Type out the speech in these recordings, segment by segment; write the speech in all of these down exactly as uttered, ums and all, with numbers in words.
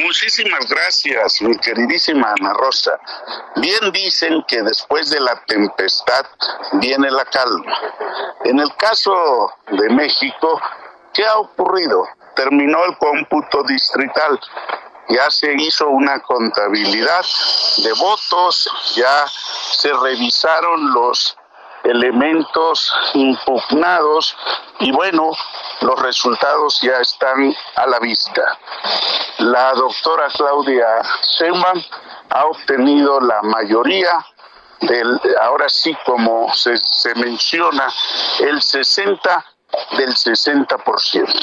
Muchísimas gracias, mi queridísima Ana Rosa. Bien dicen que después de la tempestad viene la calma. En el caso de México, ¿qué ha ocurrido? Terminó el cómputo distrital. Ya se hizo una contabilidad de votos, ya se revisaron los elementos impugnados y bueno, los resultados ya están a la vista. La doctora Claudia Sheinbaum ha obtenido la mayoría del, ahora sí como se, se menciona, el sesenta del sesenta por ciento.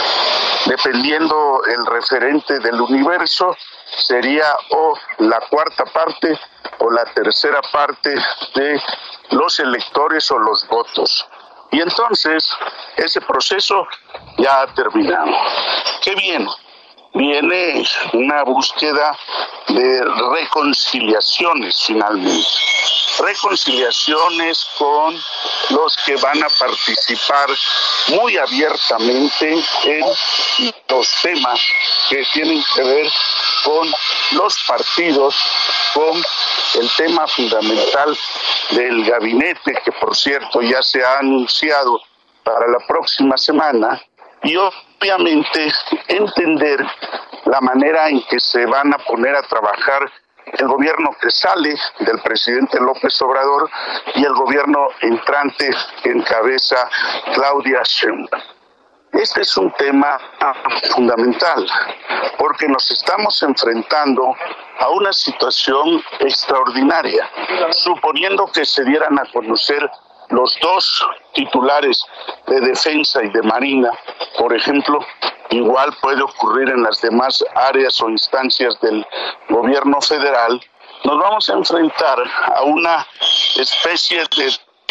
Dependiendo el referente del universo, sería o la cuarta parte o la tercera parte de los electores o los votos. Y entonces, ese proceso ya ha terminado. ¡Qué bien! Viene una búsqueda de reconciliaciones finalmente. Reconciliaciones con los que van a participar muy abiertamente en los temas que tienen que ver con los partidos, con el tema fundamental del gabinete, que por cierto ya se ha anunciado para la próxima semana, y obviamente entender la manera en que se van a poner a trabajar el gobierno que sale del presidente López Obrador y el gobierno entrante que encabeza Claudia Sheinbaum. Este es un tema fundamental porque nos estamos enfrentando a una situación extraordinaria, suponiendo que se dieran a conocer los dos titulares de Defensa y de Marina, por ejemplo. Igual puede ocurrir en las demás áreas o instancias del gobierno federal. Nos vamos a enfrentar a una especie de...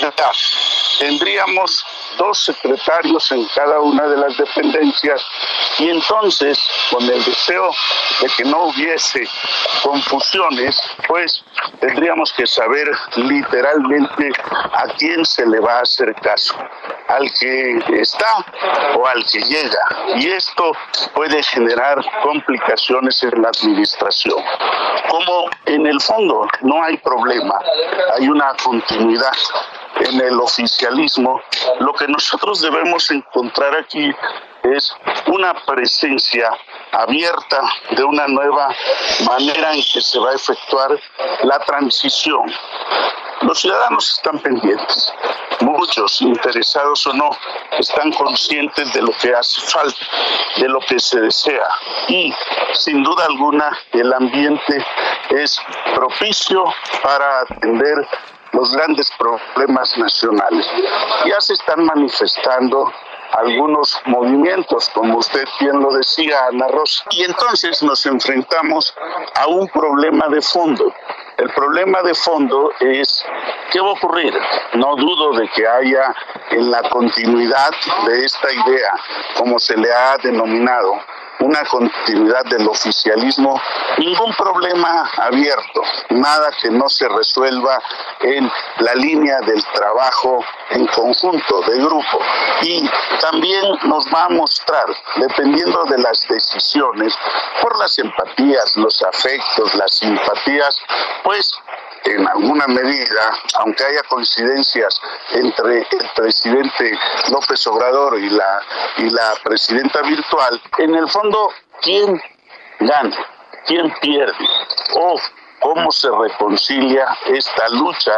Tendríamos dos secretarios en cada una de las dependencias y entonces, con el deseo de que no hubiese confusiones, pues tendríamos que saber literalmente a quién se le va a hacer caso, al que está o al que llega. Y esto puede generar complicaciones en la administración. Como en el fondo no hay problema, hay una continuidad en el oficialismo, lo que nosotros debemos encontrar aquí es una presencia abierta de una nueva manera en que se va a efectuar la transición. Los ciudadanos están pendientes, muchos, interesados o no, están conscientes de lo que hace falta, de lo que se desea y sin duda alguna el ambiente es propicio para atender los grandes problemas nacionales. Ya se están manifestando algunos movimientos, como usted bien lo decía, Ana Rosa, y entonces nos enfrentamos a un problema de fondo. El problema de fondo es, ¿qué va a ocurrir? No dudo de que haya en la continuidad de esta idea, como se le ha denominado, una continuidad del oficialismo, ningún problema abierto, nada que no se resuelva en la línea del trabajo en conjunto, de grupo. Y también nos va a mostrar, dependiendo de las decisiones, por las empatías, los afectos, las simpatías, pues en alguna medida, aunque haya coincidencias entre el presidente López Obrador y la, y la presidenta virtual, en el fondo, ¿quién gana? ¿Quién pierde? O cómo se reconcilia esta lucha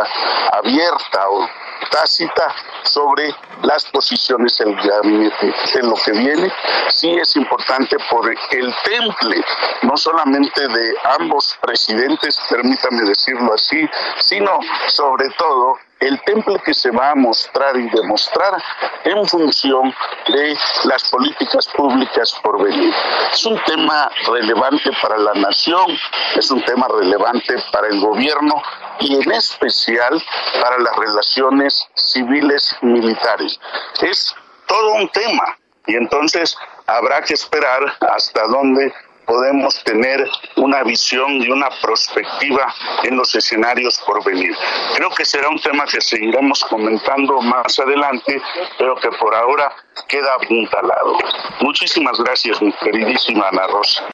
abierta o tácita sobre las posiciones del gabinete. En lo que viene, sí es importante por el temple, no solamente de ambos presidentes, permítame decirlo así, sino sobre todo el temple que se va a mostrar y demostrar en función de las políticas públicas por venir. Es un tema relevante para la nación, es un tema relevante para el gobierno y en especial para las relaciones civiles militares. Es todo un tema y entonces habrá que esperar hasta dónde podemos tener una visión y una perspectiva en los escenarios por venir. Creo que será un tema que seguiremos comentando más adelante, pero que por ahora queda apuntalado. Muchísimas gracias, mi queridísima Ana Rosa.